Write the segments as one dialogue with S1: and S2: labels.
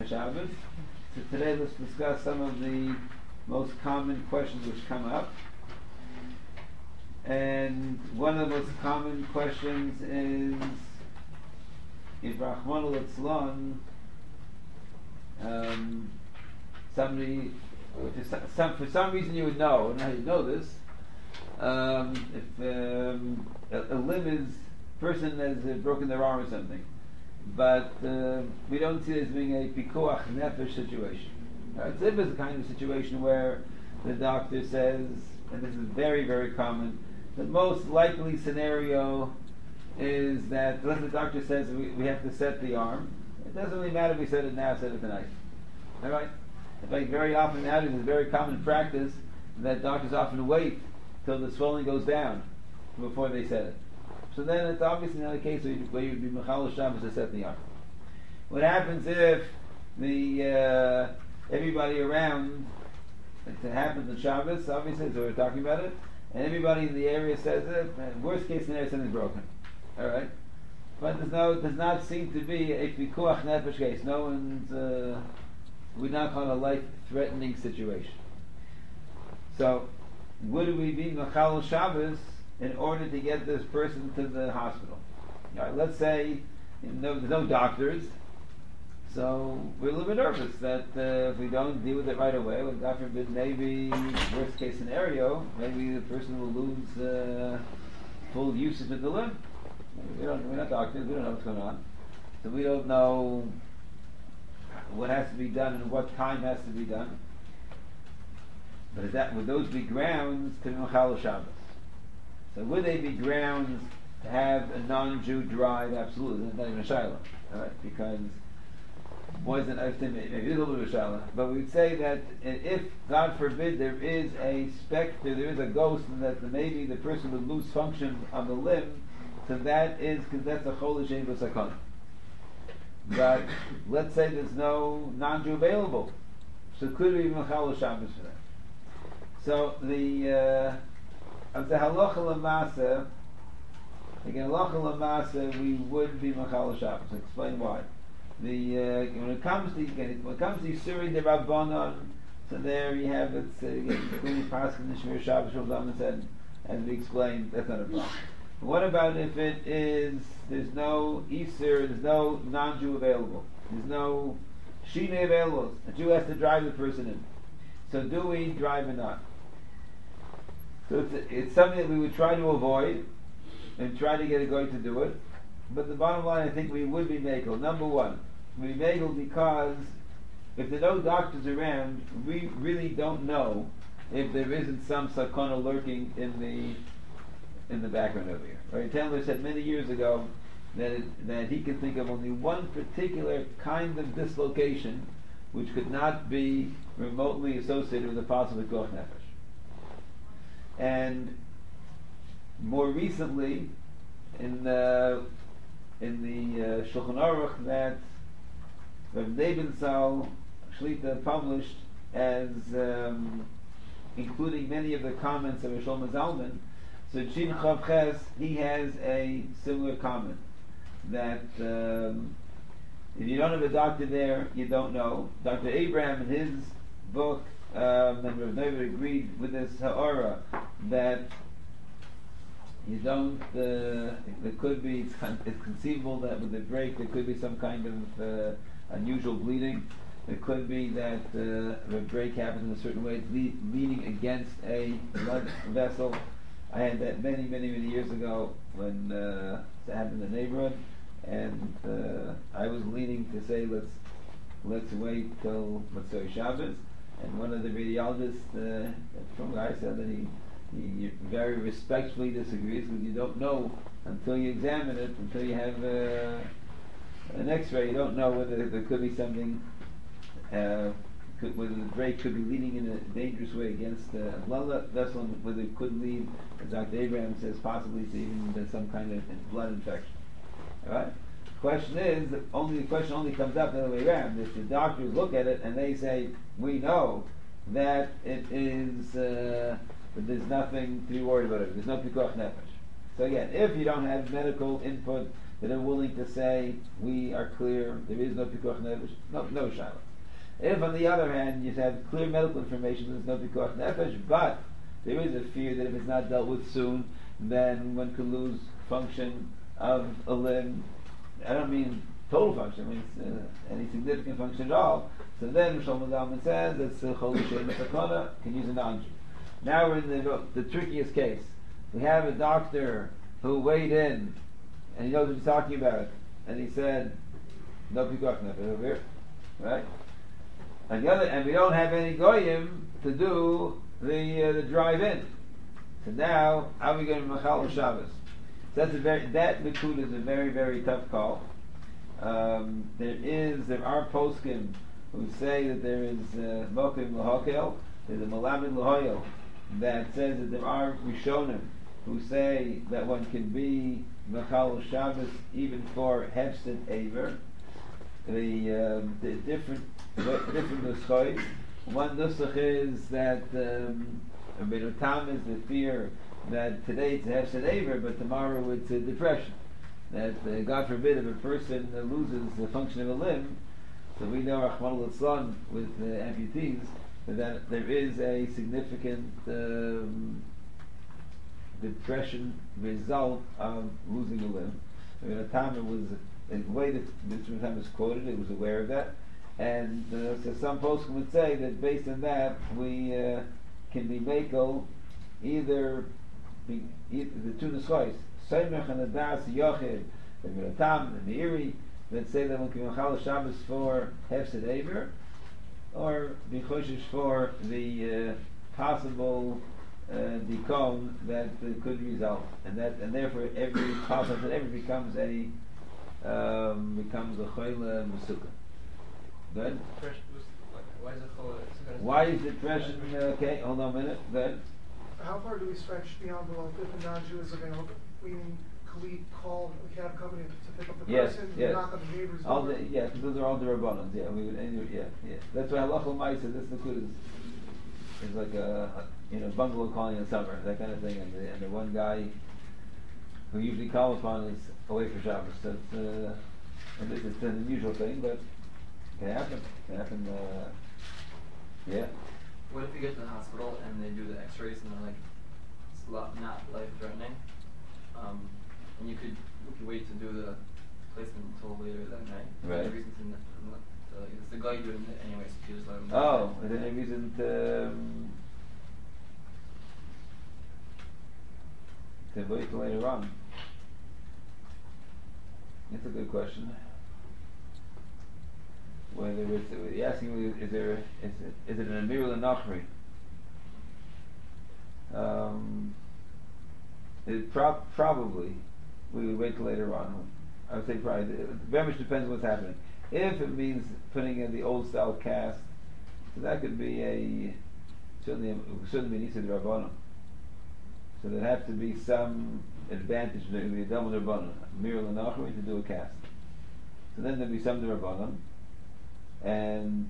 S1: Shabbos. So today let's discuss some of the most common questions which come up. And one of the most common questions is if Rahman al-Itzlan, somebody, for some reason you would know, and how you know this, if a limb is person has broken their arm or something, but we don't see it as being a pikuach nefesh situation. Tzib is the kind of situation where the doctor says, and this is very, very common, the most likely scenario is that unless the doctor says we have to set the arm, it doesn't really matter if we set it now, set it tonight. Alright? In fact, very often nowadays it's very common practice that doctors often wait till the swelling goes down before they set it. So then it's obviously not a case where you'd be Mechal Shabbos to set the arm. What happens if the everybody around, it happens on Shabbos, obviously, so we're talking about it, and everybody in the area says it, and worst case scenario, something's broken. Alright? But does not seem to be a pikuach nefesh case. No one's, we're not on a life-threatening situation. So, would we be Mechal Shabbos in order to get this person to the hospital? Right, let's say there's no doctors, so we're a little bit nervous that if we don't deal with it right away, well, God forbid, maybe worst case scenario, maybe the person will lose full usage of the limb. We're not doctors, we don't know what's going on, so we don't know what has to be done and what time has to be done. But would those be grounds to Mechal Shabbos? So would they be grounds to have a non-Jew drive? Absolutely, not even a Shiloh, right? Because maybe it's a little bit of a Shiloh, but we'd say that if, God forbid, there is a specter, there is a ghost, and that maybe the person would lose function on the limb, so that's a Chol L'Shem B'Sakon. But let's say there's no non-Jew available, so could we be Mechal Shabbos for that? So of the halacha l'maaseh, again, halacha l'maaseh, we would be Mechal Shabbos. I'll explain why. When it comes to Yisuri de Rabbanon, so there you have it, including Pascha and Shmir Shabbos, as we explained, that's not a problem. What about if it is, there's no Isur, there's no non-Jew available, there's no Shine available, a Jew has to drive the person in. So do we drive or not? So it's something that we would try to avoid and try to get a guy to do it. But the bottom line, I think we would be Mekel. Number one, we Mekel because if there are no doctors around, we really don't know if there isn't some sakana lurking in the background over here. Right? Tendler said many years ago that he could think of only one particular kind of dislocation which could not be remotely associated with a possible Koch Nefesh. And more recently, in the Shulchan Aruch that Rav Nebenzal Shlita published as including many of the comments of Shlomo Zalman, so Shin Chav Ches, he has a similar comment that if you don't have a doctor there, you don't know. Dr. Abraham in his book, and Rav Neuver agreed with this ha'ara that you don't. There could be. It's conceivable that with the break there could be some kind of unusual bleeding. It could be that the break happens in a certain way. It's leaning against a blood vessel. I had that many years ago when it happened in the neighborhood, and I was leaning to say let's wait till Motzei Shabbos. And one of the radiologists from Guy said that he very respectfully disagrees because you don't know until you examine it, until you have an X-ray, you don't know whether there could be something, whether the break could be leading in a dangerous way against a blood vessel, whether it could lead, as Dr. Abraham says, possibly to even some kind of blood infection. All right. The question only comes up the other way around. If the doctors look at it and they say, we know that it is, that there's nothing to be worried about it. There's no pikuach nefesh. So again, if you don't have medical input that are willing to say, we are clear, there is no pikuach nefesh, no shaila. If on the other hand you have clear medical information, there's no pikuach nefesh, but there is a fear that if it's not dealt with soon, then one could lose function of a limb. I don't mean total function, I mean any significant function at all. So then Shlomo Zalman says that Chol Shein Sakona can use a non-Jew. Now we're in the trickiest case. We have a doctor who weighed in and he knows what he's talking about, and he said, no pikuach nefesh over here, right? And we don't have any goyim to do the drive-in. So now, how are we going to machal Shabbos? So that Nikud is a very, very tough call. There are poskim who say that there is mokim lahokel, there's a malamed lahoyel that says that there are rishonim who say that one can be machal Shabbos even for hefsed aver. The different nusachos. One nusach is that Rabbeinu Tam is the fear that today it's a hefsed aver, but tomorrow it's a depression. That God forbid if a person loses the function of a limb, so we know Rahman al-Islam with amputees that there is a significant depression result of losing a limb. Rabbeinu Tam was the way that Rabbeinu Tam is quoted, he was aware of that, and so some folks would say that based on that we can be makel either the two nusachos, Seimach and Adas Yochid, the Rabbeinu and the Iri, that say that one can machal Shabbos for hefsed aver, or be choshesh for the possible decon that could result, and therefore every possible that ever becomes a choyle mesukah. Good. Why is depression okay? Hold on a minute. Good.
S2: How far do we stretch the envelope if a non-Jew is available? Meaning, could we call a cab company to pick up the person?
S1: Yes.
S2: Knock on the neighbor's
S1: All
S2: door?
S1: because those are all the rabbanans. Yeah, we would. Yeah. That's why halacha ma'aseh. This nikud is like a bungalow calling in summer, that kind of thing. And the one guy who usually call upon is away for Shabbos. So it's an unusual thing, but it can happen. Yeah.
S3: What if you get to the hospital and they do the X-rays and they're like, it's not life-threatening, and you could wait to do the placement until later that night?
S1: Right.
S3: Is there any reason to it's the guy doing it anyway, so you just let him know.
S1: Oh, is there any reason to wait till later on? That's a good question. Whether you're asking me, is it an Amir L'Nachri? Probably we would wait till later on. I would say probably. It very much depends on what's happening. If it means putting in the old style cast, so that could be certainly be Nisa D'Rabbanan. So there has to be some advantage. There could be a double D'Rabbanan, Amir L'Nachri to do a cast. So then there'd be some D'Rabbanan. And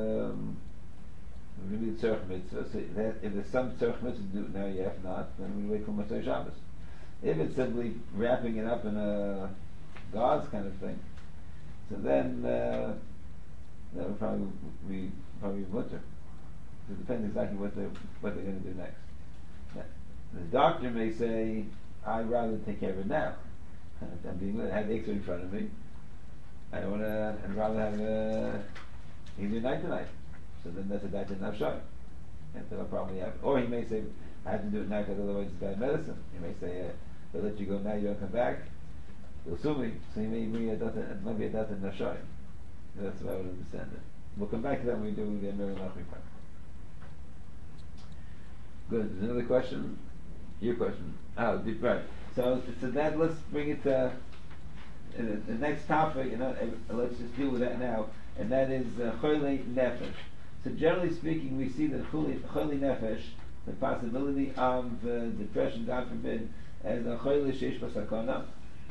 S1: maybe the tzarech mitzvah. So if there's some tzarech mitzvah to do it now, if not, then we wait for Motzei Shabbos. If it's simply wrapping it up in a gauze kind of thing, so then that would probably be mutter. So it depends exactly what they're going to do next. Now, the doctor may say, "I'd rather take care of it now. I'm being good. I have the X-ray in front of me. I'd rather have easier night tonight." So then that's a daita nafshay. And that'll probably happen. Or he may say, "I have to do it now because otherwise it's bad medicine." He may say, "They'll let you go now, you don't come back. They'll sue me." So he may be a daita nafshay. That's what I would understand it. We'll come back to that when we do the Amir Nachri part. Good. There's another question? Your question. Oh, right. So that, let's bring it to the next topic, let's just deal with that now, and that is choyle nefesh. So generally speaking, we see that choyle nefesh, the possibility of depression, God forbid, as a choyle sheish b'sakona.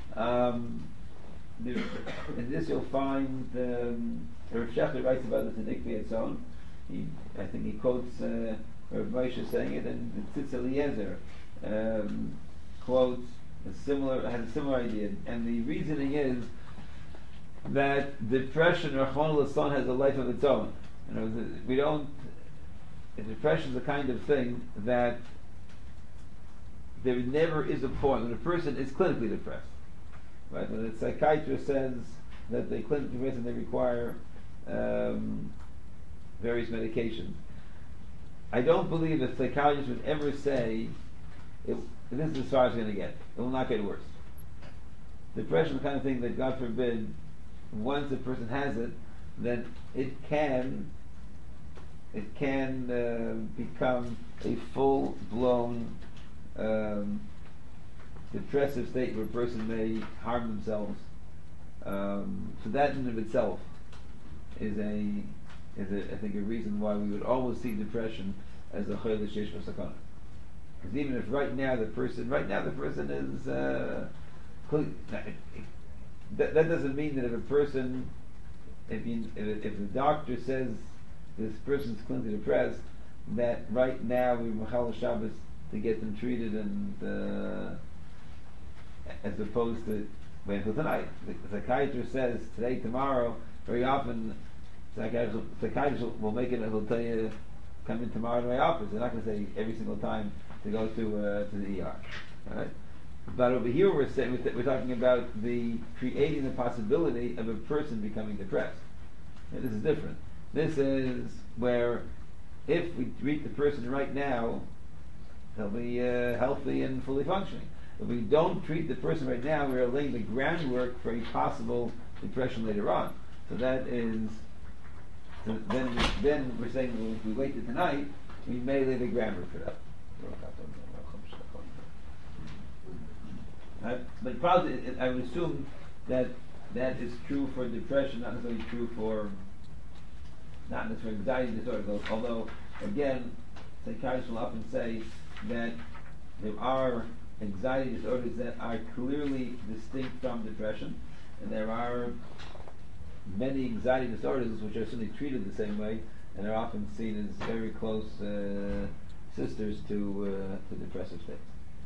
S1: In this you'll find Rav Shechter writes about this in Ikvi Etzon. I think he quotes Rav Moshe saying it, and Tzitz Eliezer quotes has a similar idea, and the reasoning is that depression, Rahman al has a life of its own. We don't. Depression is a kind of thing that there never is a point when a person is clinically depressed. Right? When a psychiatrist says that they're clinically depressed and they require various medications, I don't believe a psychiatrist would ever say, this is as far as it's going to get. It will not get worse. Depression is the kind of thing that, God forbid, once a person has it, then it can become a full-blown depressive state where a person may harm themselves. So that in and of itself is I think a reason why we would always see depression as a chayil sheish v'sakana. Because even if right now the person is that doesn't mean that if the doctor says this person's clinically depressed, that right now we machal Shabbos to get them treated, and as opposed to wait until tonight. The psychiatrist says today, tomorrow. Very often, psychiatrists will make it. He'll tell you, come in tomorrow to my office. They're not going to say every single time to go to the ER. Right? But over here, we're talking about creating the possibility of a person becoming depressed. Yeah, this is different. This is where, if we treat the person right now, they'll be healthy and fully functioning. If we don't treat the person right now, we are laying the groundwork for a possible depression later on. So that is, then we're saying, well, if we wait till tonight, we may lay the groundwork for that. But probably, I would assume that is true for depression, not necessarily true for anxiety disorder. Although, again, psychiatrists will often say that there are anxiety disorders that are clearly distinct from depression, and there are many anxiety disorders which are certainly treated the same way and are often seen as very close sisters to depressive states.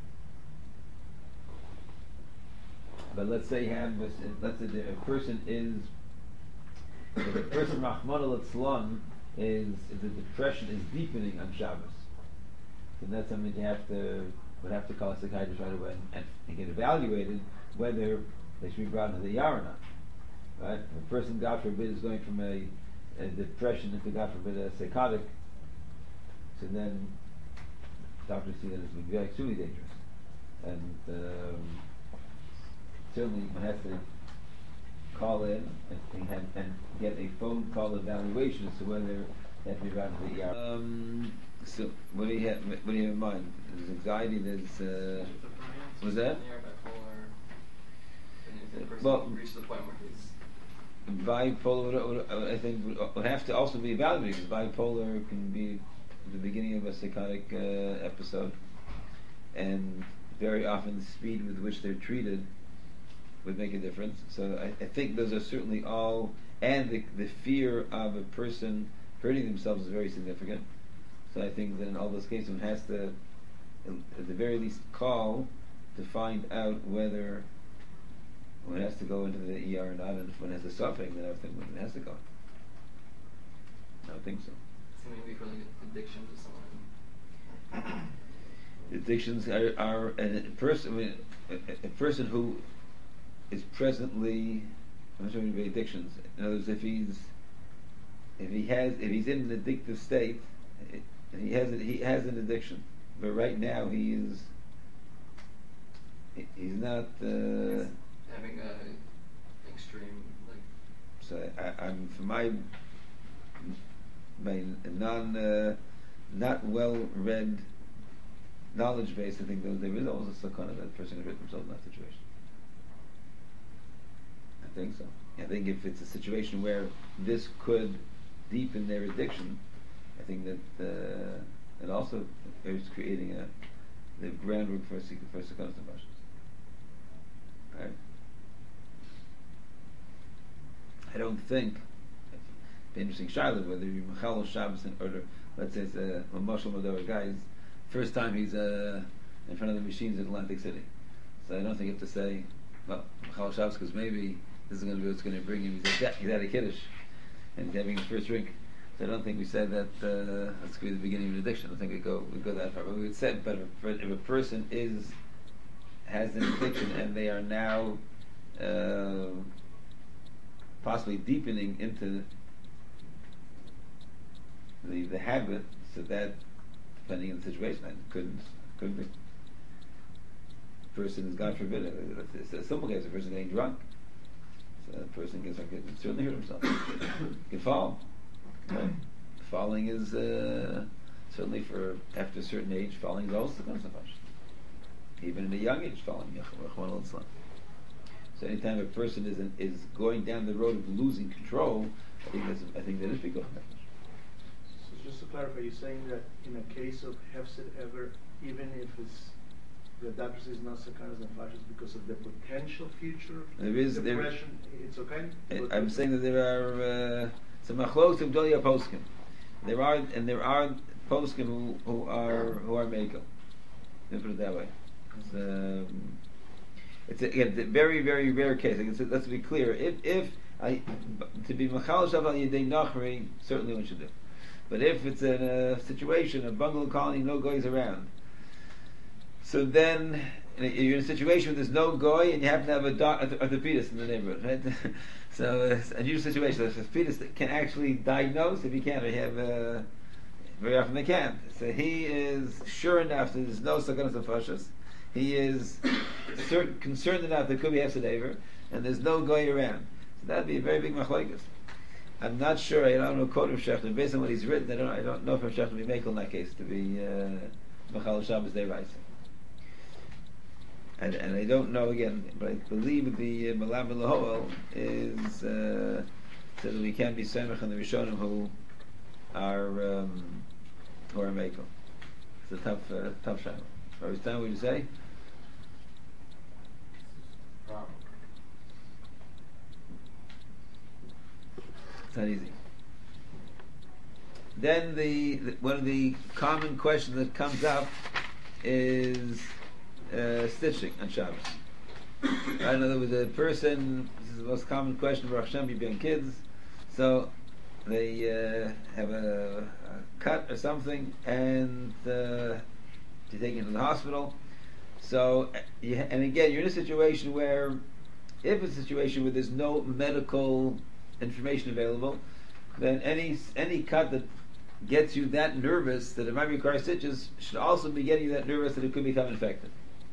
S1: But let's say a person Rahman al-Atzlan is the depression is deepening on Shabbos, so that's something would have to call a psychiatrist right away and get evaluated whether they should be brought into the ER or not. Right? If a person, God forbid, is going from a depression into, God forbid, a psychotic, so then doctors see that it's very extremely dangerous, and certainly one has to call in and get a phone call evaluation as to whether they have to be brought into the ER. So what do you have in mind? There's anxiety. There's was that? Well,
S3: reach the point where he's
S1: bipolar. I think would have to also be evaluated, because bipolar can be the beginning of a psychotic episode, and very often the speed with which they're treated would make a difference. So I think those are certainly all, and the fear of a person hurting themselves is very significant. So I think that in all those cases one has to, at the very least, call to find out whether one has to go into the ER or not, and if one has a suffering, then I think one has to go. I don't think so.
S3: So maybe for like addiction to someone.
S1: Addictions are a person who is presently, I'm not sure what addictions. In other words, if he's in an addictive state, he has an addiction, but right now he's not
S3: having a extreme like.
S1: So I'm for my not well read knowledge base, I think there is always a sakana that person has written himself in that situation. I think so. I think if it's a situation where this could deepen their addiction, I think that it also is creating the groundwork for sakanas and bashas. Right? I don't think the interesting shaila whether you machal Shabbos or let's say it's a Mashal Mador guy's first time he's in front of the machines in Atlantic City. So I don't think you have to say, well, Machal Shabbos, because maybe this is going to be what's going to bring him. He's at a Kiddush, and he's having his first drink. So I don't think we said that that's going to be the beginning of an addiction. I don't think we go that far. But we would say, but if a person has an addiction and they are now possibly deepening into the habit, so that depending on the situation, that couldn't be. A person is, God forbid, it's a simple case. A person getting drunk, so a person can certainly hurt himself. Can fall. Right? Falling is certainly for after a certain age. Falling is also comes to function. Even in a young age, falling. So anytime a person is going down the road of losing control, I think that is big. So
S4: just to clarify, you're saying that in a case of hefsed ever, even if the doctor says not sakanas and flashes because of the potential future depression, it's okay?
S1: I'm saying that there are some machlos of Gdolia poskim. There are poskim who are mekel. Let me put it that way. It's a very, very rare case. Let's be clear. If to be machal shav yedei nachri, certainly one should do. But if it's in a situation, a bungalow colony, no goys around, so then you're in a situation where there's no goy and you happen to have a orthopedist in the neighborhood, right? So it's a new situation. The orthopedist can actually diagnose. If he can't, they have very often they can't. So he is sure enough that there's no sakanas nefashos. He is concerned enough there could be hefsed ever, and there's no goy around. So that'd be a very big machlokes. I'm not sure. I don't know quote of Shechter. Based on what he's written, I don't know if Shechter will be makel in that case to be Machal Shabbos Deirais. And I don't know again, but I believe the Malam Lahoel is so that we can be Semach and the Rishonim who are makel. It's a tough shadow. What would you say? It's not easy. Then one of the common questions that comes up is stitching on Shabbos. I know there was a person. This is the most common question for Hashem, you being kids. So they have a cut or something, and you're taken to the hospital. So, and again, you're in a situation where, if it's a situation where there's no medical information available, then any cut that gets you that nervous that it might require stitches should also be getting you that nervous that it could become infected.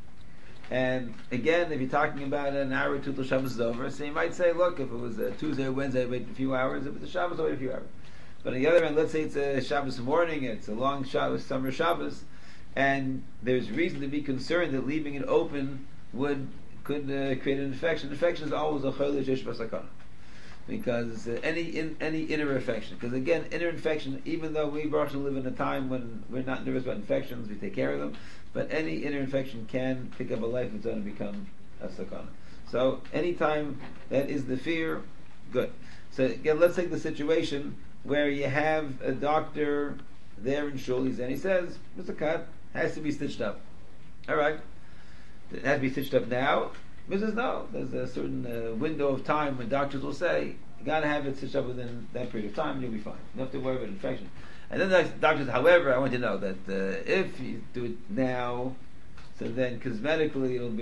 S1: And again, if you're talking about an hour or two till Shabbos is over, so you might say, look, if it was a Tuesday or Wednesday, I'd wait a few hours. If it's a Shabbos, I'll wait a few hours. But on the other hand, let's say it's a Shabbos morning, it's a long Shabbos, summer Shabbos, and there's reason to be concerned that leaving it open could create an infection. Infection is always a cholish yesh b'sakana, because any inner infection. Because again, inner infection, even though we Baruch Hashem live in a time when we're not nervous about infections, we take care of them. But any inner infection can pick up a life of its own and become a sakana. So anytime that is the fear, good. So again, let's take the situation where you have a doctor there in shul, and he says, Mr. Cut has to be stitched up. All right, it has to be stitched up now. Mrs. No, there's a certain window of time when doctors will say, you got to have it stitched up within that period of time, and you'll be fine. You don't have to worry about infection. And then the doctors, however, I want you to know that if you do it now, so then cosmetically it'll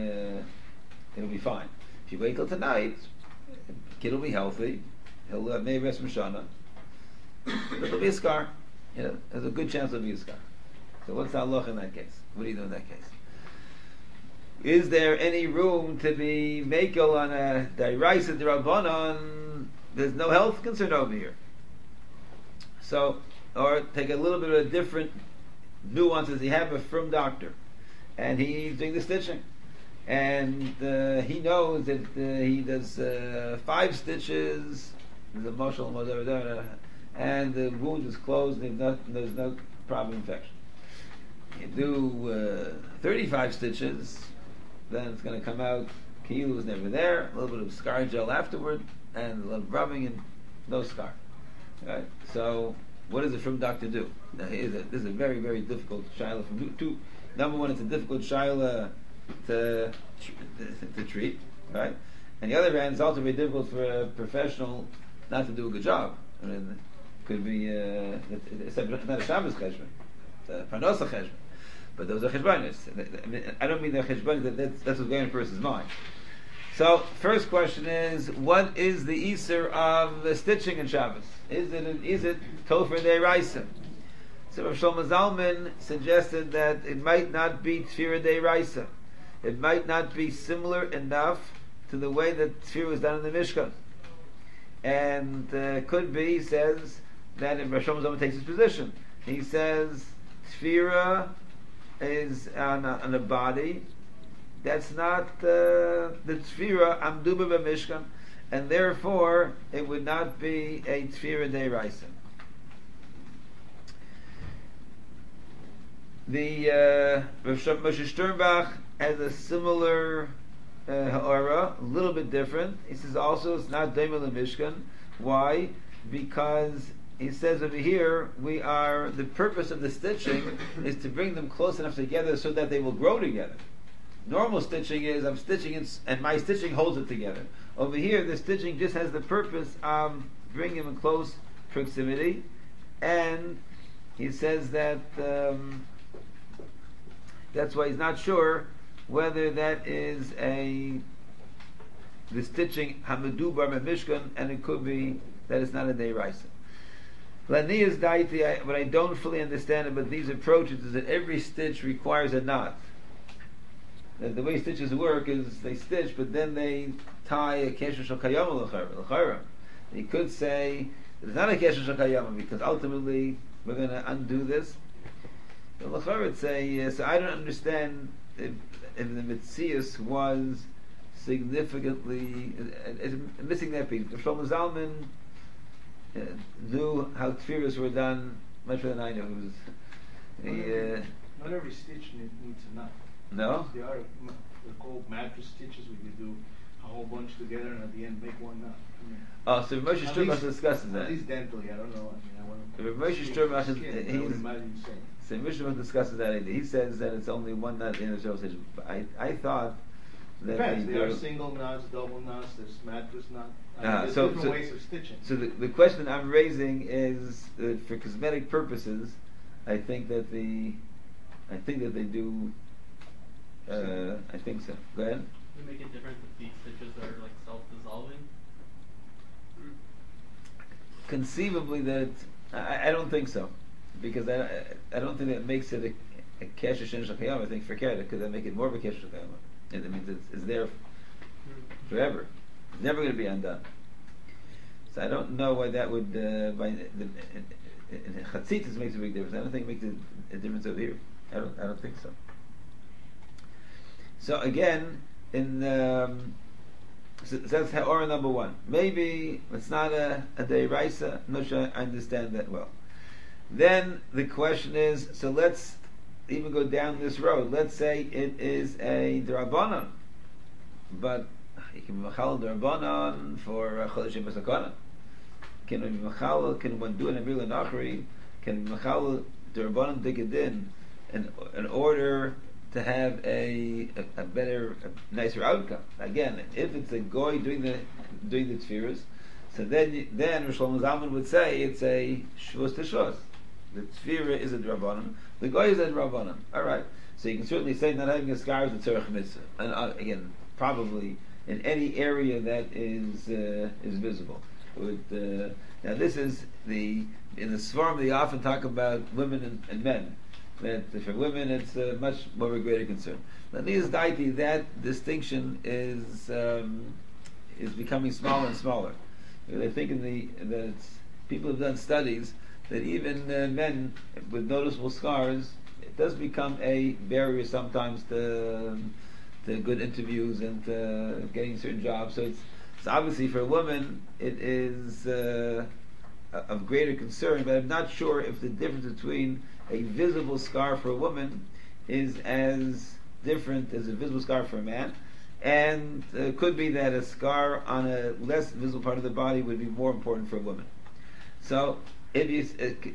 S1: be fine. If you wait till tonight, the kid will be healthy. He'll maybe rest from Shana. But there'll be a scar. There's a good chance there'll be a scar. So what's the halacha in that case? What do you do in that case? Is there any room to be makel on a dairaisa d'Rabbanan? There's no health concern over here. So, or take a little bit of a different nuances. You have a firm doctor, and he's doing the stitching, and he knows that he does 5 stitches, the muscle, and the wound is closed, and there's no problem infection. You do 35 stitches, then it's going to come out, Kiyu was never there, a little bit of scar gel afterward, and a little rubbing, and no scar. Right? So, what does a firm doctor do? Now, this is a very, very difficult shaila from two. Number one, it's a difficult shaila to treat, right? On the other hand, it's also very difficult for a professional not to do a good job. I mean, it could be it's not a Shabbos cheshbon, it's a parnosa cheshbon, but those are cheshbonis. I mean, I don't mean they're cheshbonis. That's what's going in a person's mind. So, first question is, what is the Iser of stitching in Shabbos? Is it Topher Deiraisa? So Rav Shlomo Zalman suggested that it might not be Tfira Deiraisa. It might not be similar enough to the way that Tfira was done in the Mishkan. And could be, he says, that if Rav Shlomo Zalman takes his position, he says Tfira is on a body. That's not the Tfira Amduba b'Mishkan, and therefore it would not be a Tfira Deiraisa. The Rav Moshe Sternbach has a similar ha'ara, a little bit different. He says also it's not Deimel Mishkan. Why? Because he says over here the purpose of the stitching is to bring them close enough together so that they will grow together. Normal stitching is I'm stitching and my stitching holds it together. Over here, the stitching just has the purpose of bringing them in close proximity, and he says that that's why he's not sure whether that is the stitching hamadubar mishkan, and it could be that it's not a deiraisa. Laniya's daiti, what I don't fully understand about these approaches is that every stitch requires a knot. The way stitches work is they stitch, but then they tie a kesher shel kayama l'chayra. You could say it's not a kesher shel kayama because ultimately we're going to undo this. The l'chayra would say, so I don't understand if the Metzius was significantly missing that piece. Shlomo Zalman knew how tefillas were done much better than I knew.
S4: Not every stitch needs a knot.
S1: No?
S4: They're called mattress stitches where you do a whole bunch together and at the end make one knot.
S1: So Moshe Sternbach discusses that.
S4: At least dentally, I don't know.
S1: Moshe Sternbach
S4: So
S1: Moshe discusses that idea. He says that it's only one knot in the shell stitch. I thought that
S4: depends. There are single knots, double knots. There's mattress knot. There's different ways of stitching.
S1: So the question I'm raising is that for cosmetic purposes, I think that they do. I think so. Go ahead.
S5: Does it make a difference if these stitches are like self-dissolving?
S1: Conceivably, that I don't think so, because I don't think that makes it a kesher shen shel kayama. I think forget it, because that make it more of a kesher shel kayama. It means it's there forever. It's never going to be undone. So I don't know why that would in Chatzitas makes a big difference. I don't think it makes a difference over here. I don't think so. So again, so that's Ha'ora number one. Maybe it's not a Deiraisa. I'm not sure I understand that well. Then the question is, so let's even go down this road. Let's say it is a D'Rabbanan, but you can be Machal D'Rabbanan for Chodeshim B'Sakana. Can be Machal, can one do an Amir L'Nachri, can be Machal D'Rabbanan Dikadin in order to have a better, a nicer outcome. Again, if it's a goy doing the tefillas, so then Rosh Shlomo Zalman would say it's a shvus to shvus. The tefillah is a drabanan, the goy is a drabanan. All right, so you can certainly say not having a scar is a tzarech mitzvah, and again, probably in any area that is visible. Now this is in the Svarim they often talk about women and men. That for women it's much more of a greater concern. Now, that distinction is becoming smaller and smaller. They think that people have done studies that even men with noticeable scars, it does become a barrier sometimes to good interviews and getting certain jobs. So it's obviously for a woman it is of greater concern, but I'm not sure if the difference between a visible scar for a woman is as different as a visible scar for a man, and it could be that a scar on a less visible part of the body would be more important for a woman. So a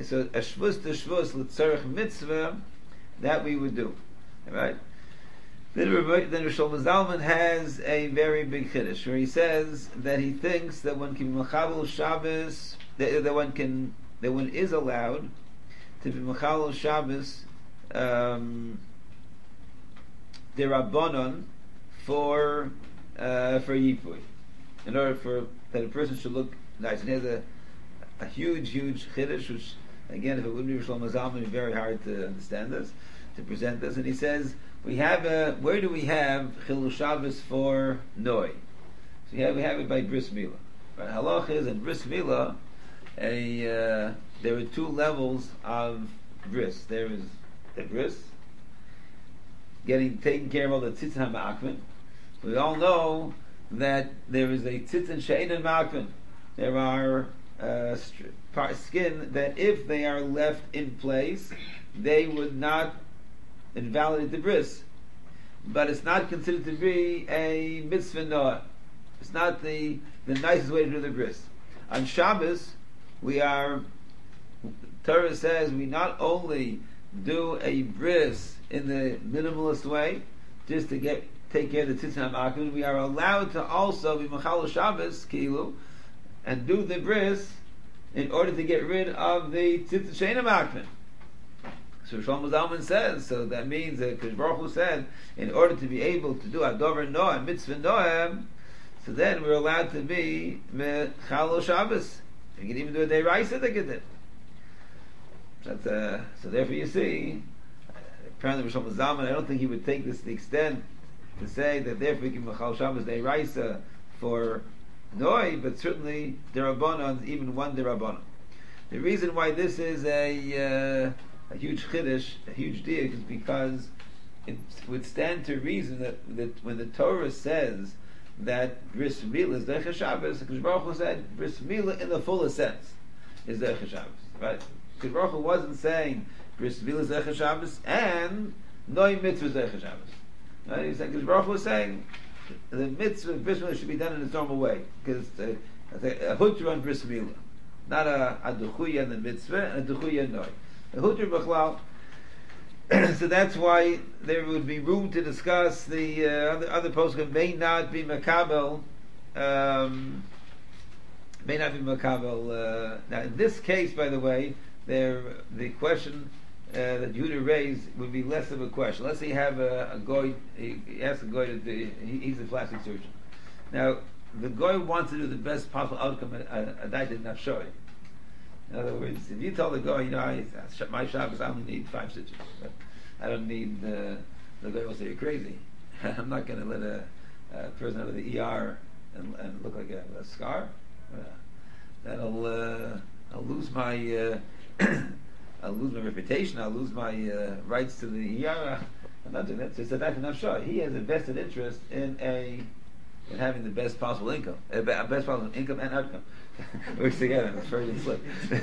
S1: shvus to shvus l'tzarech mitzvah, that we would do, right? Then Shlomo Zalman has a very big chiddush where he says that he thinks that one can be Mechabel Shabbos, that one is allowed to be Mechabel Shabbos derabbanon for Yipui, in order for that a person should look nice. And he has a huge chiddush, which again, if it wouldn't be Shlomo Zalman, it would be very hard to understand this, to present this. And he says, where do we have Chilul Shabbos for Noi? So we have it by Bris Milah. Right? Halach is in Bris Milah, there are two levels of bris. There is the bris, taking care of all the tzitzin ha'ma'akvin. We all know that there is a tzitzin she'ein ma'akvin. There are skin that if they are left in place, they would not invalidate the bris. But it's not considered to be a mitzvah noah. It's not the nicest way to do the bris. On Shabbos, Torah says we not only do a bris in the minimalist way, just to take care of the tzitzin ha'ma'akvin, we are allowed to also be Mechalel Shabbos, kilu, and do the bris in order to get rid of the tzitzin she'ein ha'ma'akvin. So Shlomo Zalman says, so that means that Kadosh Baruch Hu said, in order to be able to do Adover Noah, Mitzvah Noah, so then we're allowed to be Mechalel Shabbos. You can even do a Deiraisa to get it. So therefore you see, apparently Shlomo Zalman, I don't think he would take this to the extent to say that therefore we can Mechalel Shabbos Deiraisa for Noi, but certainly Derabanan, even one Derabanan. The reason why this is a huge chiddush, a huge diak, is because it would stand to reason that when the Torah says that Bris Milah is Derech Shabbos, Kadosh Baruch Hu said Bris Milah in the fullest sense is Derech Shabbos, right? Kadosh Baruch Hu wasn't saying Bris Milah is Derech Shabbos and Noi Mitzvah is Derech Shabbos. Right? He's saying Kadosh Baruch Hu was saying the mitzvah of Bris Milah should be done in its normal way, because a hutra on Bris Milah, not a duchuya in the mitzvah and a duchuya in Noi. So that's why there would be room to discuss the other poskim may not be makabel. Now, in this case, by the way, the question that Yehuda raised would be less of a question. Let's say you have a goy. He asks a goy he's a plastic surgeon. Now, the goy wants to do the best possible outcome. A dai did not show it. In other words, if you tell the guy, my Shabbos, I only need 5 stitches. But I don't need, the guy will say, you're crazy. I'm not going to let a person out of the ER and look like a scar. I'll lose my I'll lose my reputation. I'll lose my rights to the ER. I'm not doing that. So that's not sure. He has a vested interest in having the best possible income, best possible income and outcome. Works together. It's Freudian slip.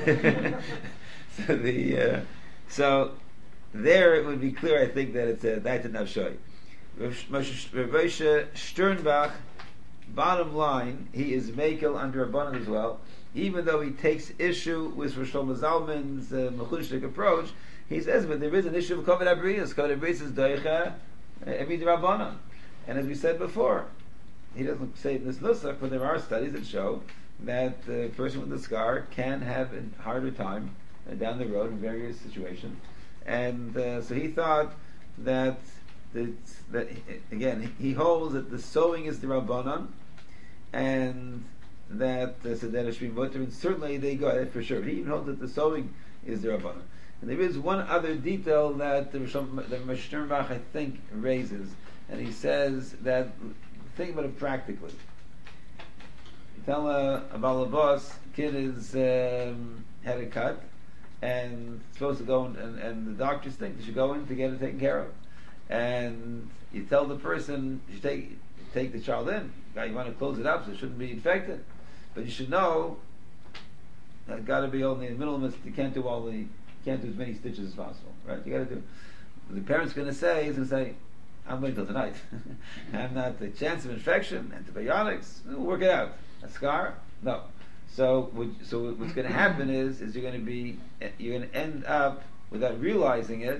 S1: So there it would be clear, I think, that it's a Daita Nafshoy. Rav Moshe Sternbach, bottom line, he is Mekel under Rabbanan as well. Even though he takes issue with Rosh Shlomo Zalman's Mechudishtik approach, he says, but there is an issue of Koved Abriyas. Koved Abriyas is Doicha Evid Rabbanan. And as we said before, he doesn't say it in this nusach, but there are studies that show that the person with the scar can have a harder time down the road in various situations. And so he thought that again, he holds that the sewing is the Rabbanan, and that so that it should be mutter, and certainly they go ahead for sure. He even holds that the sewing is the Rabbanan. And there is one other detail that the Moshe Sternbach, I think, raises, and he says that, think about it practically. You tell a balabas, kid is had a cut, and supposed to go and the doctors think they should go in to get it taken care of. And you tell the person, you should take the child in. You want to close it up so it shouldn't be infected. But you should know that got to be only in the middle of it. You can't do as many stitches as possible, right? You got to do. The parent's going to say, I'm waiting till tonight. I'm not the chance of infection, antibiotics. We'll work it out. A scar? No. So what's going to happen is you're going to end up, without realizing it,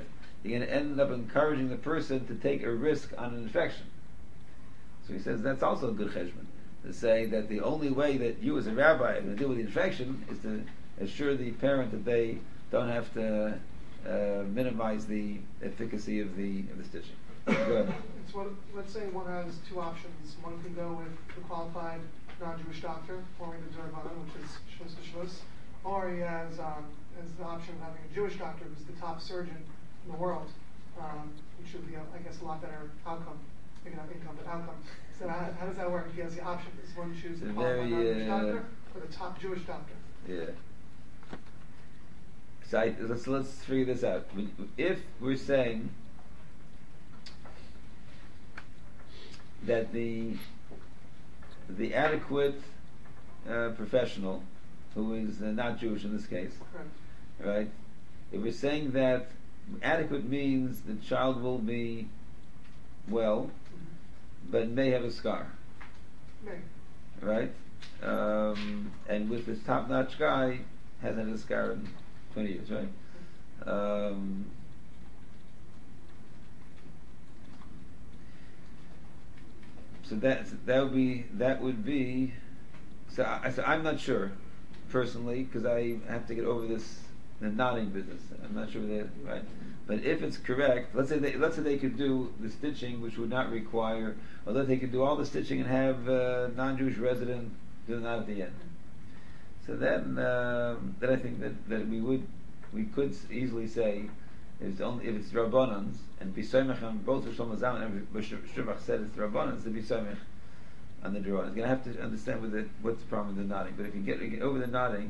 S1: you're going to end up encouraging the person to take a risk on an infection. So he says that's also a good cheshbon, to say that the only way that you as a rabbi are going to deal with the infection is to assure the parent that they don't have to minimize the efficacy of the stitching. Good.
S2: Let's say one has two options. One can go with the qualified non-Jewish doctor, forming the Durbanan, which is Shus to Shus, or he has the option of having a Jewish doctor who's the top surgeon in the world, which should be, I guess, a lot better outcome. Maybe not income, but outcome. So how does that work? If he has the option, does one choose the qualified non-Jewish doctor or the top Jewish doctor?
S1: Yeah. So let's figure this out. If we're saying that the adequate professional, who is not Jewish in this case,
S2: Correct.
S1: right? If we're saying that adequate means the child will be well, but may have a scar,
S2: May.
S1: right? And with this top-notch guy, hasn't had a scar in 20 years, right? So that would be. So I'm not sure, personally, because I have to get over the nodding business. I'm not sure right. But if it's correct, let's say they could do the stitching, which would not require, or that they could do all the stitching and have a non-Jewish resident do the knot at the end. So then I think that we could easily say, if it's Rabbanans and Bisoymech on both Rosh Hashanah and Shuvach said it's Rabbanans, the Bisoymech on the Duran. You're going to have to understand what's the problem with the nodding. But if you get over the nodding,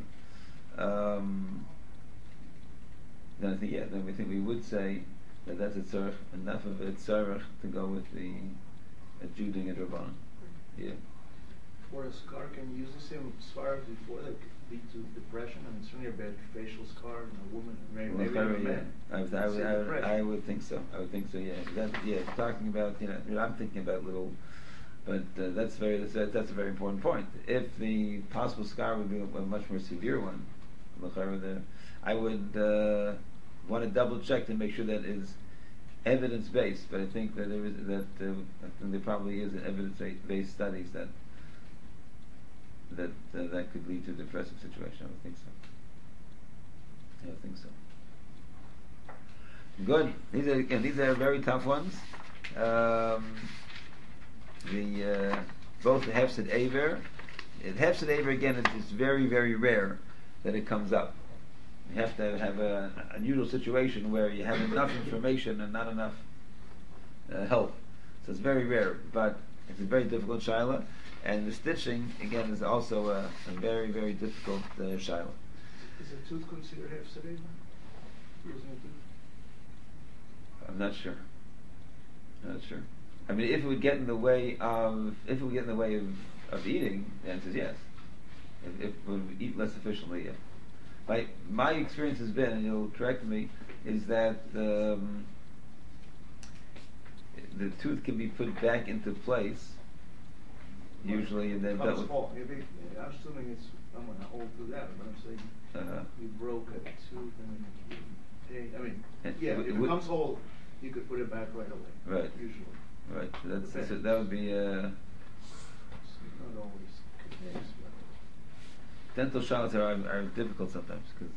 S1: then I think then we think we would say that that's a tzarech, enough of a tzarech to go with a Jew doing a Rabbanan. Yeah.
S4: For a scar, can you use the same scar before that could lead to depression? I mean, certainly a bad facial scar in a woman, maybe a man.
S1: I would think so. I would think so. Yeah. Talking about I'm thinking about little, but that's a very important point. If the possible scar would be a much more severe one, I would want to double check to make sure that is evidence based. But I think that there probably is evidence based studies that could lead to a depressive situation. I would think so. Good. These are very tough ones. Both the Hefsed Aver. Hefsed Aver again, it's very, very rare that it comes up. You have to have an unusual situation where you have enough information and not enough help. So it's very rare, but it's a very difficult shaila. And the stitching, again, is also a very, very difficult shaila.
S4: Is a tooth considered Hefsed Aver? Using a tooth?
S1: I'm not sure. I mean, if it would get in the way of eating, the answer is yes. If we would eat less efficiently, yeah. My experience has been, and you'll correct me, is that the tooth can be put back into place, usually, and then
S4: I'm assuming I'm not old to that, but I'm saying you broke a tooth and if it becomes whole, you could put it back right away.
S1: Right.
S4: Usually.
S1: Right. So that would be.
S4: Not always.
S1: Dental shalas are difficult sometimes because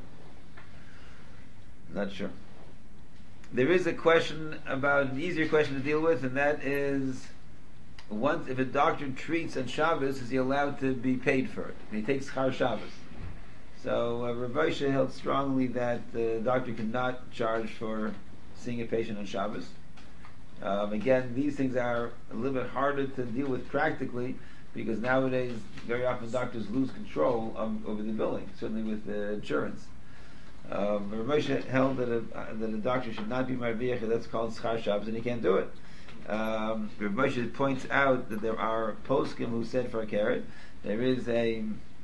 S1: not sure. There is a question about an easier question to deal with, and that is, if a doctor treats on Shabbos, is he allowed to be paid for it? And he takes Schar Shabbos. So Rav Moshe held strongly that the doctor cannot charge for seeing a patient on Shabbos. Again, these things are a little bit harder to deal with practically, because nowadays very often doctors lose control over the billing, certainly with insurance. Rav Moshe held that a doctor should not be marviach, that's called Schar Shabbos, and he can't do it. Rav Moshe points out that there are poskim who said for a carrot. There is I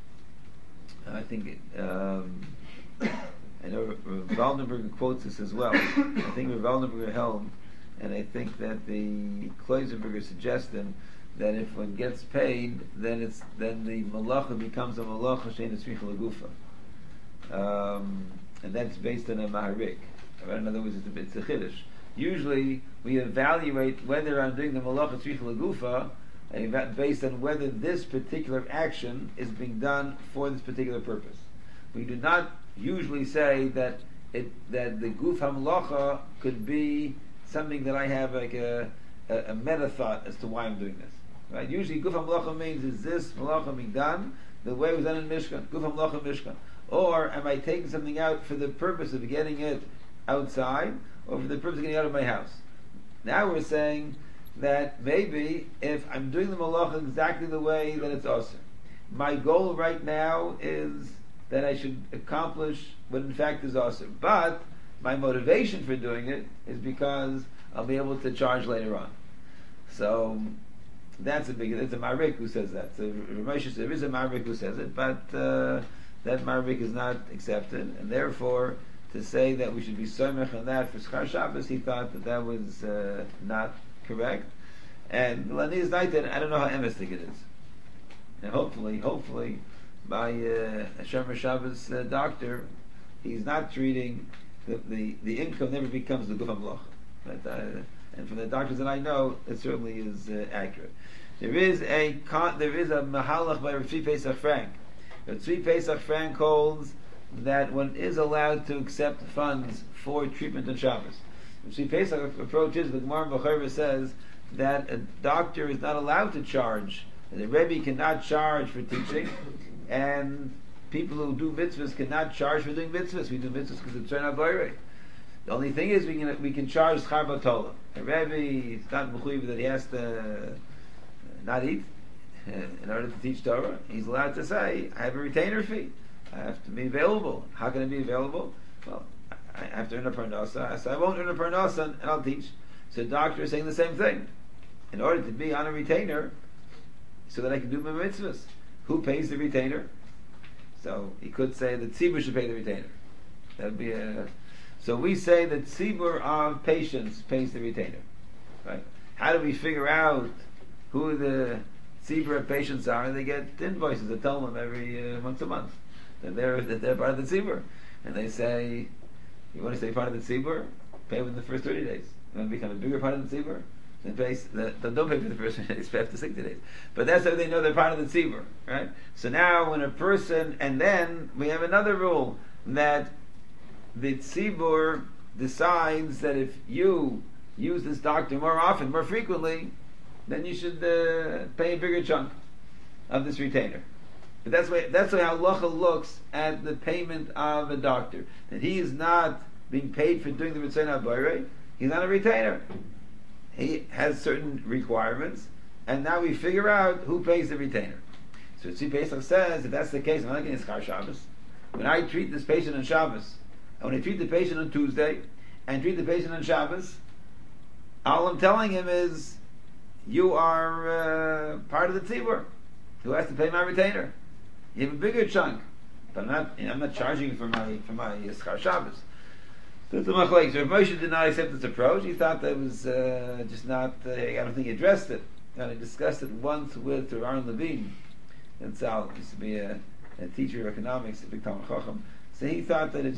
S1: know Rav Waldenberger quotes this as well. I think Rav Waldenberger held, and I think that the Kloisenberger suggested that if one gets paid, then the malacha becomes a malacha she'ein tzricha legufa, and that's based on a maharik. In other words, it's a chiddush. Usually, we evaluate whether I'm doing the malacha tzricha legufa based on whether this particular action is being done for this particular purpose. We do not usually say that that the guf hamalacha could be something that I have like a meta thought as to why I'm doing this. Right? Usually, guf hamalacha means is this malacha being done the way it was done in Mishkan, guf hamalacha Mishkan, or am I taking something out for the purpose of getting it outside, or for the purpose of getting it out of my house? Now we're saying that maybe if I'm doing the malacha exactly the way that it's awesome, my goal right now is that I should accomplish what in fact is awesome. But my motivation for doing it is because I'll be able to charge later on. So it's a Marik who says that. So Ramesh says there is a Marik who says it, but that Marik is not accepted, and therefore to say that we should be soymech on that for Schar Shabbos, he thought that was not correct. And Lani is I don't know how emistic it is. And hopefully, by Hashem Shabbos doctor, he's not treating the income never becomes the guf hamalacha. And from the doctors that I know, it certainly is accurate. There is a mahalach by Rav Tzvi Pesach Frank. Rav Tzvi Pesach Frank holds that one is allowed to accept funds for treatment on Shabbos. Rav Tzvi Pesach approach is the Gemara B'Chayra says that a doctor is not allowed to charge. The Rebbe cannot charge for teaching, and people who do mitzvahs cannot charge for doing mitzvahs. We do mitzvahs because it's Tzorah Boirei. The only thing is we can charge Schar Batola. A Rebbe, it's not mechuyev that he has to not eat in order to teach Torah. He's allowed to say, I have a retainer fee. I have to be available. How can I be available? Well, I have to earn a parnasa. So I won't earn a parnasa and I'll teach. So the doctor is saying the same thing. In order to be on a retainer, so that I can do my mitzvahs. Who pays the retainer? So he could say that tzibur should pay the retainer. That would be a... So we say that tzibur of patients pays the retainer. Right? How do we figure out who the tzibur of patients are? They get invoices that tell them every once a month that they're part of the tzibur. And they say, you want to stay part of the tzibur? Pay within the first 30 days. You want to become a bigger part of the tzibur? Then don't pay for the first 30 days, pay after 60 days. But that's how they know they're part of the tzibur, right? So now when a person, and then we have another rule, that the tzibur decides that if you use this doctor more often, more frequently, then you should pay a bigger chunk of this retainer. But that's the way halacha looks at the payment of a doctor. That he is not being paid for doing the Ritzonah Boirei, he's not a retainer. He has certain requirements, and now we figure out who pays the retainer. So Tzvi Pesach says, if that's the case, I'm not getting Schar Shabbos. When I treat this patient on Shabbos, and when I treat the patient on Tuesday, and treat the patient on Shabbos, all I'm telling him is, you are part of the tzibur, who has to pay my retainer. You have a bigger chunk, but I'm not charging you for my Schar Shabbos. So the Machlekes. So Moshe did not accept this approach. He thought that was just not. I don't think he addressed it. And he discussed it once with Aaron Levine in Tzal. He used to be a teacher of economics at Big Talmud Chacham. So he thought that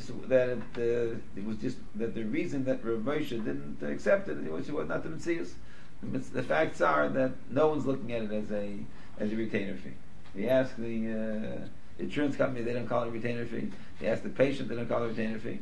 S1: it was just that the reason that Rav Moshe didn't accept it was not the Metzius. The facts are that no one's looking at it as a retainer fee. He asked the insurance company, they don't call it a retainer fee. He asked the patient, they don't call it a retainer fee.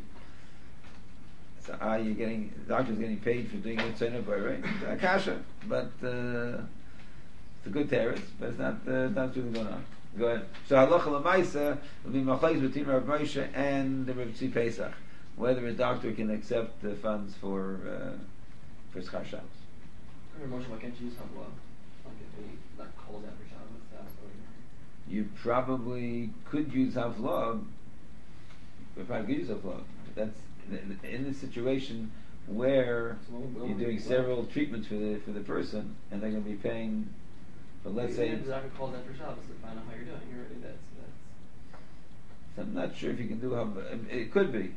S1: So the doctor's getting paid for doing it, right? Akasha, but it's a good terrace, but it's not really going on. Go ahead. So halacha l'maisa will be machlokes between Rav Moshe and the Rav Tzvi Pesach, whether a doctor can accept the funds for Schar Shabbos.
S3: Rav Moshe, why can't you use Havla? Like if he calls out for Shabbos, that's ordinary.
S1: You probably could use Havla. You probably could use Havla. That's in the situation where you're doing several treatments for the person, and they're going to be paying. But let's say
S3: the doctor calls after Shabbos to find out how you're doing. You're already that's.
S1: So I'm not sure if you can do how. It could be.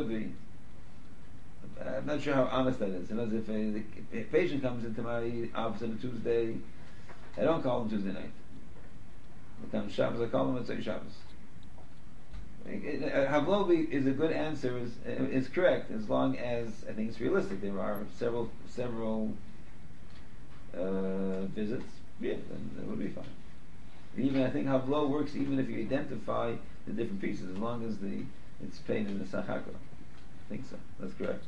S1: I'm not sure how honest that is. Because if a patient comes into my office on a Tuesday, I don't call him Tuesday night. If it comes Shabbos, I call him on Shabbos. Havlo is a good answer. Is correct as long as I think it's realistic. There are several visits. Yeah, then it would be fine. Even I think Havlo works even if you identify the different pieces, as long as it's paid in the Sachako. I think so. That's correct.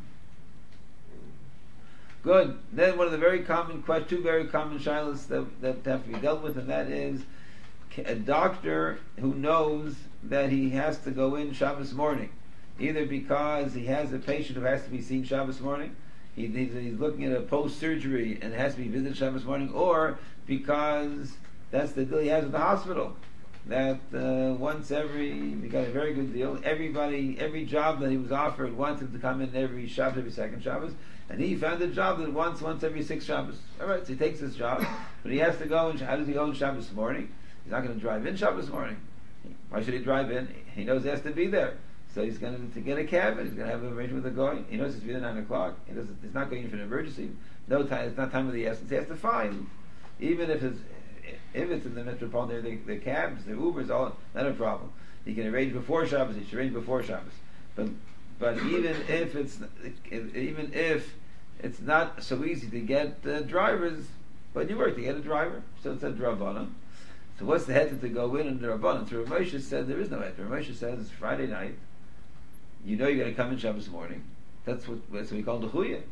S1: Good. Then one of the two very common shilas that have to be dealt with, and that is a doctor who knows that he has to go in Shabbos morning, either because he has a patient who has to be seen Shabbos morning, he's looking at a post-surgery and has to be visited Shabbos morning, or because that's the deal he has at the hospital. That he got a very good deal. Every job that he was offered wants him to come in every Shabbos, every second Shabbos, and he found a job that once every 6 Shabbos. All right, so he takes this job, but he has to go. How does he go in Shabbos morning? He's not going to drive in Shabbos morning. Why should he drive in? He knows he has to be there, so he's going to get a cab, and he's going to have an arrangement with the guy. He knows it's be there 9 o'clock. He's not going in for an emergency. No time. It's not time of the essence. He has to find, even if it's in the metropolitan, the cabs, the Ubers, all not a problem. He can arrange before Shabbos. He should arrange before Shabbos. But even if it's not so easy to get drivers, but you work to get a driver. So it's a Drabanan. So what's the heter to go in the Rabbanan? So Rav Moshe said there is no heter. Rav Moshe says it's Friday night. You know you're going to come in Shabbos morning. That's what we call the Chuya.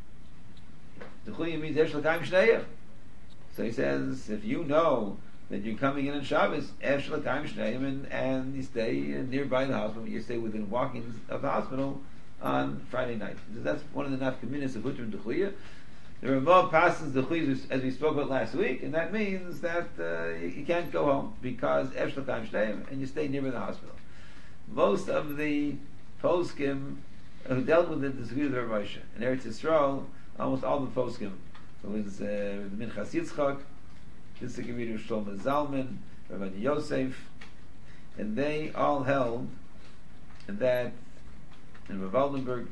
S1: The Chuya means Esh L'Kaim Shneiya. So he says if you know that you're coming in on Shabbos, Esh L'Kaim Shneiya, and you stay nearby the hospital, you stay within walking of the hospital on Friday night. So that's one of the nafkaminas of Hutra and the Chuya. The Ramah passes the Chuy as we spoke about last week, and that means that you can't go home because Esh L'Kaim Shneiya, and you stay near the hospital. Most of the poskim who dealt with it, the Zvi of the Rav Moshe. In Eretz Yisrael, almost all the poskim. It was the Minchas Yitzchak, the Gemara of Shlomo Zalman, Rabbi Yosef, and they all held that in Rav Oldenburg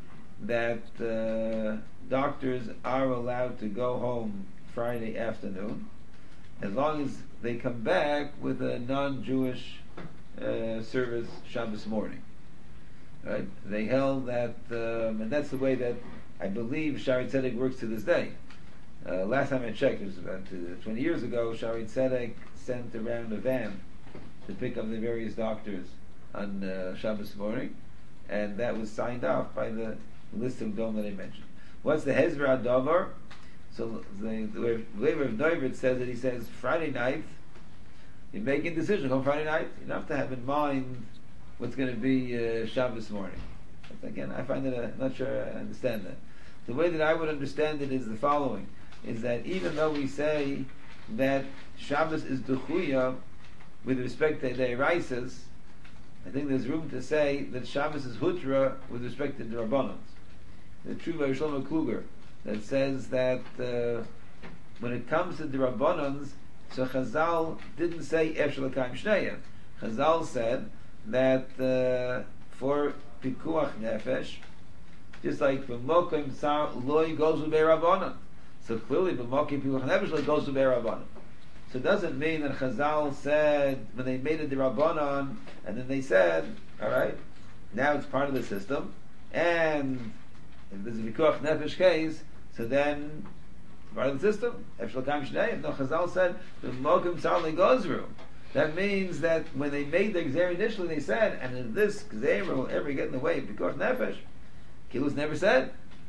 S1: that doctors are allowed to go home Friday afternoon as long as they come back with a non-Jewish service Shabbos morning. Right? They held that, and that's the way that I believe Shari Tzedek works to this day. Last time I checked, it was about 20 years ago, Shari Tzedek sent around a van to pick up the various doctors on Shabbos morning, and that was signed off by the list of Dom that I mentioned. What's the Hezra Davar? So the way Rav Neuvert says it, he says Friday night, you're making a decision on Friday night, you don't have to have in mind what's going to be Shabbos morning. But again, I find it, I'm not sure I understand that. The way that I would understand it is the following, is that even though we say that Shabbos is Duchuya with respect to the Eraisas, I think there's room to say that Shabbos is Hutra with respect to the Rabbanans. The true Rav Shlomo Kluger that says that when it comes to the Rabbanans, so Chazal didn't say Esh L'Kaim Shneiya. Chazal said that for Pikuach Nefesh, just like for Mokim Tsar Loi goes with Rabbanan. So clearly, for Mokim Pikuach Nefesh goes with Rabbanan. So it doesn't mean that Chazal said when they made it the Rabbanan, and then they said, all right, now it's part of the system, and if there's a Pikuach Nefesh case, so then it's part of the system. Esh L'Kaim Shneiya. No, Chazal said the Mokim Tsar Loi goes through. That means that when they made the Gzeir initially, they said, and if this Gzeir will ever get in the way of Pikuach Nefesh, Kilus never said.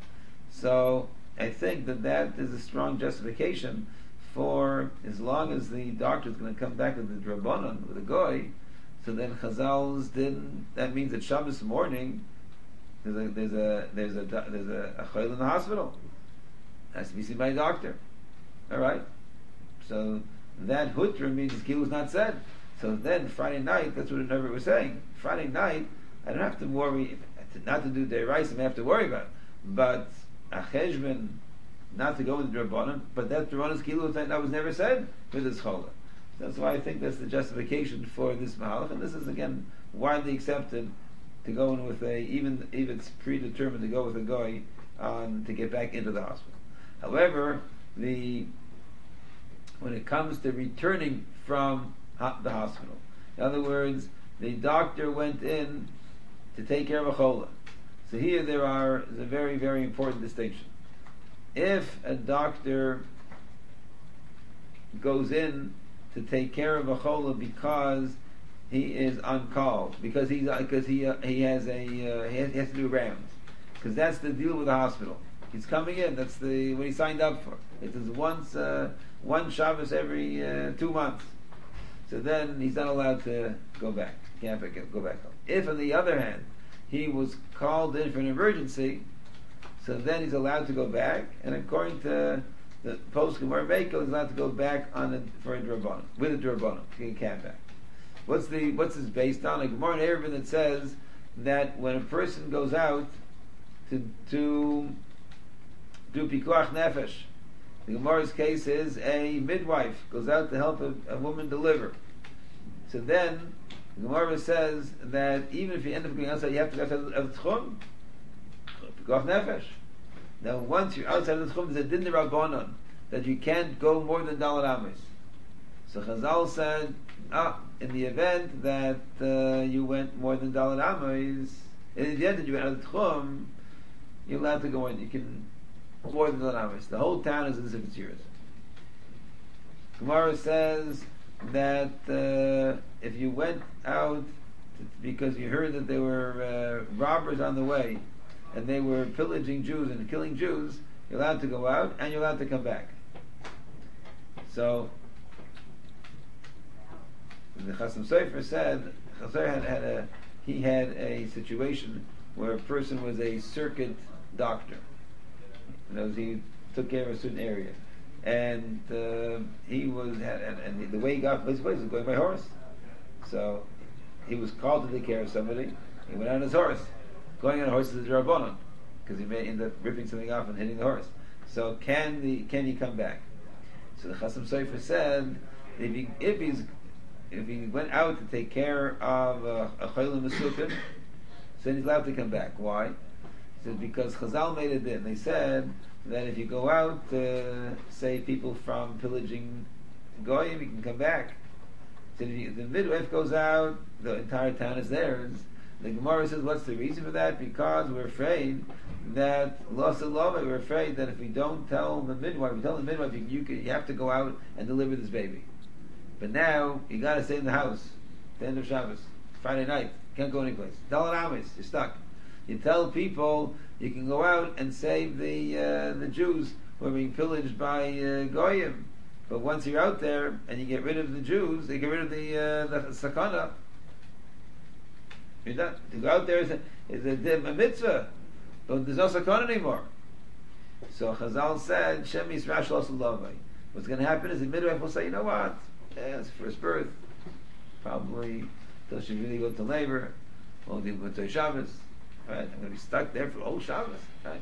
S1: So I think that is a strong justification for as long as the doctor is going to come back with the Drabanan, with a Goy, so then Chazal's didn't. That means that Shabbos morning there's a chayil in the hospital. It has to be seen by a doctor. All right, so that hutra means Kilus not said. So then Friday night, that's what the Never was saying. Friday night, I don't have to worry not to do Deiraisa, I have to worry about. But a cheshbon, not to go with the Drabanan, but that Drabanan's Kilus that was never said for this chola. That's why I think that's the justification for this mahalach, and this is again widely accepted to go in with even if it's predetermined to go with a goy to get back into the hospital. However, when it comes to returning from the hospital, in other words, the doctor went in to take care of a chola. So here there's a very, very important distinction. If a doctor goes in to take care of a chola because he is on call, because he has to do rounds, because that's the deal with the hospital. He's coming in. That's what he signed up for. It is one Shabbos every 2 months. So then he's not allowed to go back. Can't go back home. If, on the other hand, he was called in for an emergency, so then he's allowed to go back. And according to the post Gemara Mekel, he's allowed to go back for a drabanan, with a drabanan. He can't back. What's this based on? A Gemara in Eruvin that says that when a person goes out to do pikuach nefesh, the Gemara's case is a midwife goes out to help a woman deliver. So then the Gemara says that even if you end up going outside, you have to go outside of the tchum, pikuach nefesh. Now, once you're outside of the tchum, there's a din rabbanon that you can't go more than dalat ames. So Chazal said, in the event that you went more than dalat ames, in the event that you went out of the tchum, you're allowed to go in. You can more than dalat ames. The whole town is as if it's yours. Gemara says that if you went out because you heard that there were robbers on the way and they were pillaging Jews and killing Jews, you're allowed to go out and you're allowed to come back. So the Chasam Sofer said he had a situation where a person was a circuit doctor. He took care of a certain area, and he was and the way he got to this place was going by horse. So he was called to take care of somebody. He went on his horse. Going on a horse is a drabanan because he may end up ripping something off and hitting the horse. So can he come back? So the Chasam Sofer said if he went out to take care of a chayil mesukin, so then he's allowed to come back. Why? He said because Chazal made a din. They said that if you go out, save people from pillaging goyim, you can come back. So if the midwife goes out, the entire town is theirs. The Gemara says, what's the reason for that? Because we're afraid that we're afraid that if we don't tell the midwife, you have to go out and deliver this baby. But now you got to stay in the house. The end of Shabbos, Friday night, can't go anyplace. Dalat ames, you're stuck. You tell people you can go out and save the Jews who are being pillaged by goyim. But once you're out there and you get rid of the Jews, you get rid of the sakana. You're done. To go out there is a mitzvah, but there's no sakana anymore. So Chazal said, Shem Yisrael Shlos Lavai. What's going to happen is the midwife will say, you know what? It's first birth. Probably till she really go to labor. Won't even go to Shabbos. Right? I'm going to be stuck there for the whole Shabbos. Right?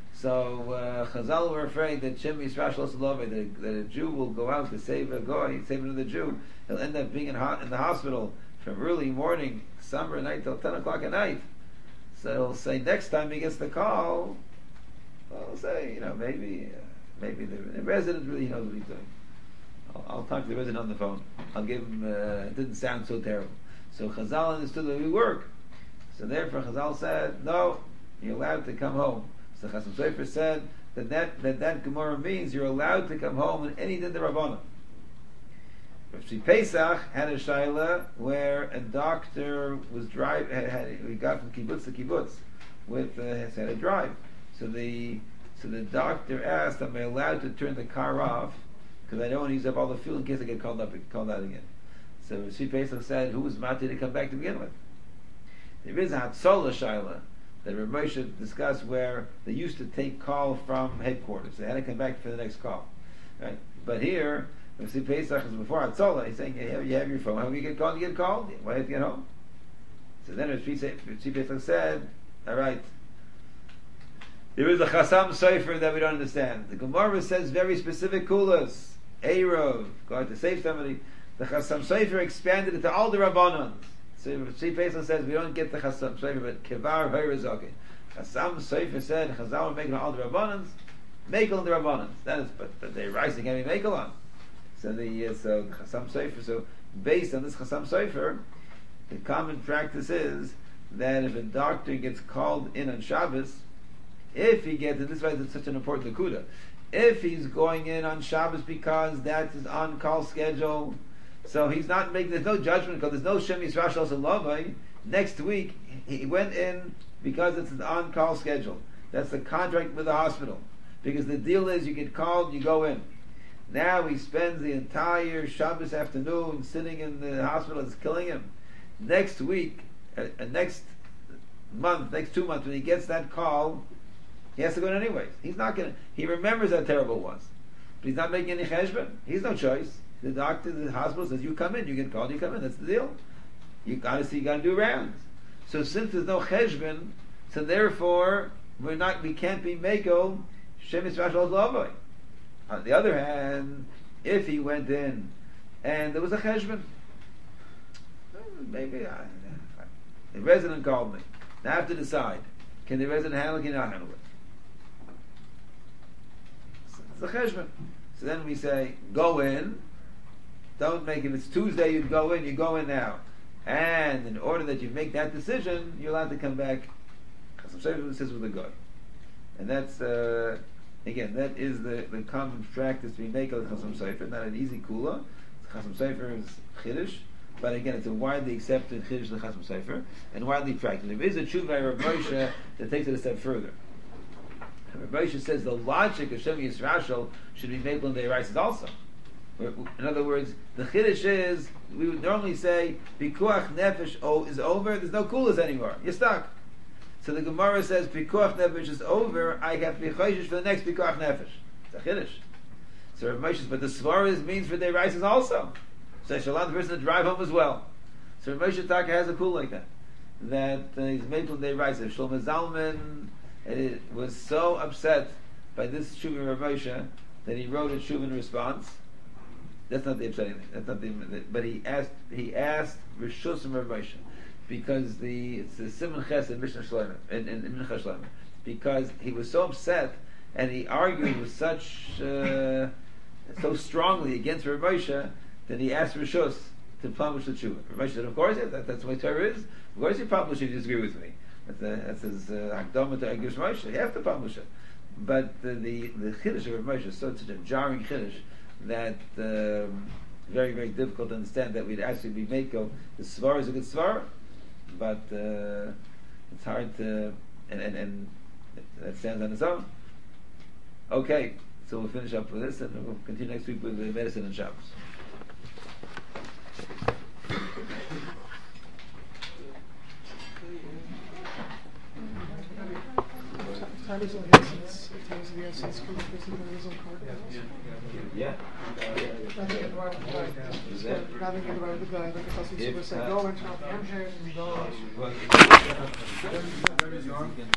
S1: So Chazal were afraid that Shem Yisrael Shlos Lavai, that a Jew will go out to save a goy, save another Jew. He'll end up being in the hospital from early morning, summer night till 10 o'clock at night. So he'll say next time he gets the call, he'll say, maybe the resident really knows what he's doing. I'll talk to the resident on the phone. I'll give him, it didn't sound so terrible. So Chazal understood that we work. So therefore Chazal said, no, you're allowed to come home. So Chasam Sofer said that Gemara means you're allowed to come home in any din d'Rabbanan. Rav Pesach had a shaila where a doctor was we got from kibbutz to kibbutz had a drive. So the doctor asked, am I allowed to turn the car off because I don't want to use up all the fuel in case I get called out again. So Rav Pesach said, who was mati to come back to begin with? There is a Hatzolah shaila that Rav Moshe discussed where they used to take call from headquarters. They had to come back for the next call. Right? But here, Rav Pesach is before Hatzolah. He's saying, you have your phone. How do you get called? You get called. Why do you have to get home? So then Rav Pesach said, all right, there is a Chasam Sofer that we don't understand. The Gemara says very specific kulas. Eirov, go out to save somebody. The Chasam Sofer expanded it to all the Rabbanans. So Rav Pesach says we don't get the Chasam Sofer, but Kevar Hayrazokin. Chasam Sofer said Chazal making all the Rabbanans, Mekel and the Rabbanans. That is, but they rising can be Mekel on. So the Chasam Sofer. So based on this Chasam Sofer, the common practice is that if a doctor gets called in on Shabbos, if he gets, and this is why it's such an important nakuda, if he's going in on Shabbos because that's his on-call schedule, so he's not making, there's no judgment because there's no Shem Yisrael Shal Lavai. Next week, he went in because it's an on-call schedule. That's the contract with the hospital. Because the deal is you get called, you go in. Now he spends the entire Shabbos afternoon sitting in the hospital, it's killing him. Next week, next 2 months, when he gets that call, he has to go in anyways. He's not going to, he remembers how terrible it was. But he's not making any cheshbon. He's no choice. The doctor, the hospital says, you come in, you get called, you come in. That's the deal. You got to do rounds. So since there's no cheshbon, so therefore, we can't be meko Shem Yisrael Shal Lavai. On the other hand, if he went in and there was a cheshbon, maybe the resident called me. Now I have to decide: can the resident handle it? Can he not handle it? It's a cheshbon. So then we say, go in. Don't make, if it's Tuesday, you go in now. And in order that you make that decision, you're allowed to come back. Chasam Sofer says with a guy, and that's again, that is the common practice we make of Chasam Sofer. Not an easy kula. Chasam Sofer is chiddush, but again, it's a widely accepted chiddush of Chasam Sofer and widely practiced. There is a tshuva Rav Moshe that takes it a step further. Rav Moshe says the logic of Shem Yisrael should be made on the Erais also. In other words, the chiddush is, we would normally say pikuach nefesh is over. There's no kulas anymore. You're stuck. So the Gemara says pikuach nefesh is over. I have to be choishish for the next pikuach nefesh. It's a chiddush. So Rav Moshe says, but the svara means for the Erais also. So shall allow the person to drive home as well. So Rav Moshe Taka has a kul like that. That he's made on the Erais. Shlomo Zalman was so upset by this tshuva Rav Moshe that he wrote a tshuva in response. That's not the upsetting thing. That's not the. But he asked Rishus from Rav Moshe because it's the Simon Ches in Mishnah Shlomo in Mincha Shlomo, because he was so upset and he argued with such so strongly against Rav Moshe that he asked Rishus to publish the tshuva. Rav Moshe said, "Of course, that's what Torah is. Of course, you publish if you disagree with me. That's his Hakdama to Rav Moshe. You have to publish it." But the chiddush of Rav Moshe is such a jarring chiddush that very, very difficult to understand that we'd actually be mako. The svar is a good svar, but it's hard to, and that stands on its own. Okay, so we'll finish up with this, and we'll continue next week with the medicine and Shabbos.
S2: Time is only since times the essence can be his own card.
S1: Yeah.
S2: Rather than the guy, like if I see said, go and talk to MJ and go.